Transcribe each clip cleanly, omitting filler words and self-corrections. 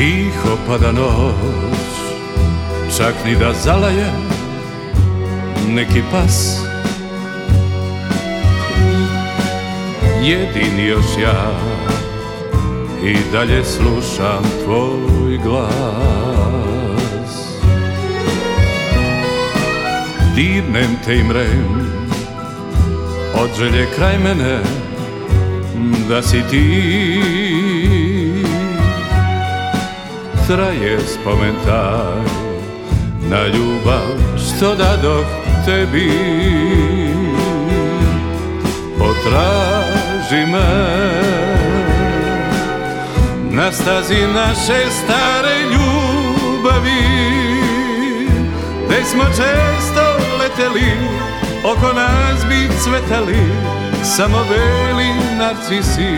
Tiho pada noć, čak ni da zalaje neki pas. Jedini još ja i dalje slušam tvoj glas. Dirnem te i mrem od želje kraj mene da si ti. Traje spomen taj na ljubav što dadoh tebi. Potraži me na stazi naše stare ljubavi, gde smo često leteli, oko nas bi cvetali samo beli narcisi.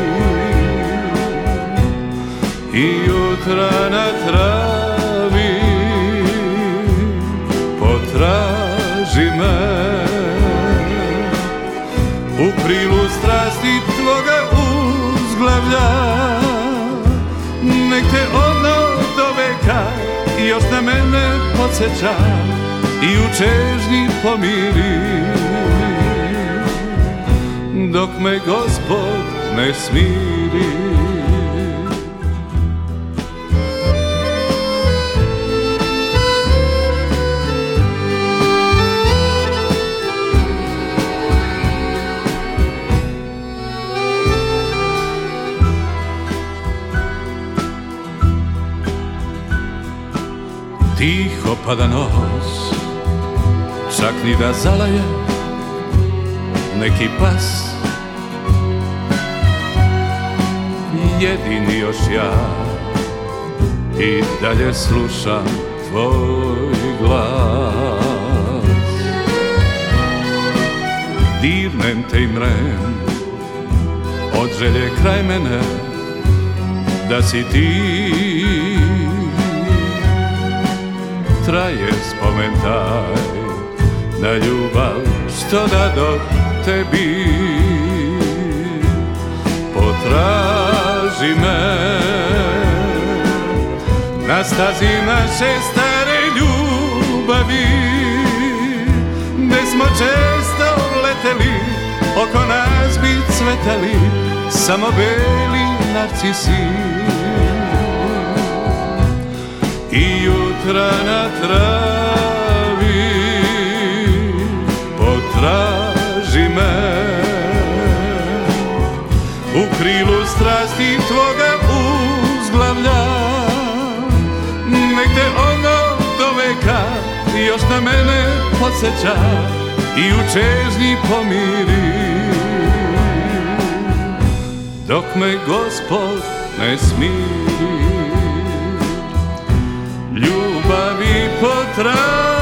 I jutra na travi potraži me, u krilu strasti tvoga uzglavlja. Nek te ono do veka još na mene podsjeća i u čežnji pomiri, dok me Gospod ne smiri. Tiho pada noć, čak ni da zalaje neki pas. Jedini još ja i dalje slušam tvoj glas. Dirnem te i mrem od želje kraj mene da si ti. Traje spomen taj na ljubav što dadoh tebi. Potraži me na stazi naše stare ljubavi, gde smo često leteli, oko nas bi cvetali samo beli narcisi. I jutra na travi potraži me, u krilu strasti tvoga uzglavlja. Nek te ono do veka još na mene podsjeća i u čežnji pomiri, dok me Gospod ne smiri. Ljubavi potraži